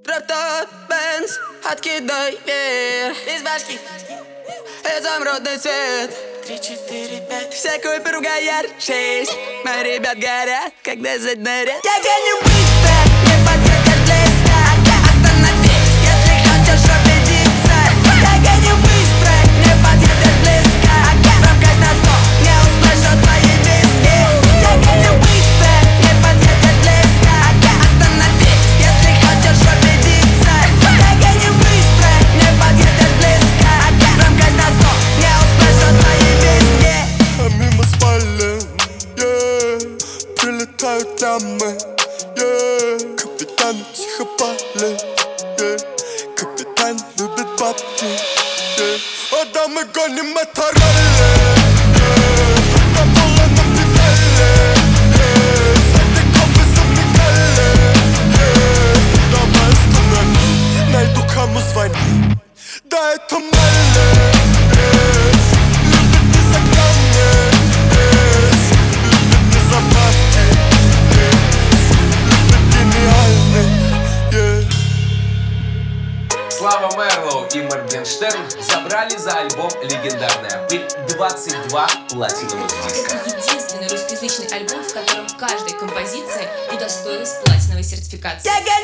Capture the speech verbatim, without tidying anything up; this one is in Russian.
Дроп-топ, Бенз, откидай вверх из башки, изумрудный цвет. Три, четыре, пять. Все купи, ругай ярче. Мои ребят горят, когда заднарят. Я гоню быстро, не подъедешь близко. Остановись, если хочешь убедиться. Я гоню быстро, не подъедешь близко. Громкость на сто, не услышу твои виски. Я гоню быстро, не подъедешь близко. Остановись, если хочешь убедиться. Я гоню быстро, не подъедешь близко. Громкость на сто, не услышу твои виски. А мимо спален, yeah. Прилетают дамы, yeah. Капитан тихо палит, yeah. Капитан любит бабки, yeah. А дамы гоним это ралли, yeah. На полном педали, yeah. За веком вы замигали, yeah. Давай останови, найду кому звони. Да, это Молли, yeah. Любит не за камни, yeah. Любит не за бабки, yeah. Любит гениальный, yeah. Слава Мерлоу и Моргенштерн забрали за альбом «Легендарная пыль» двадцать два платиновых диска. Это единственный русскоязычный альбом, в котором каждая композиция удостоилась платиновой сертификации.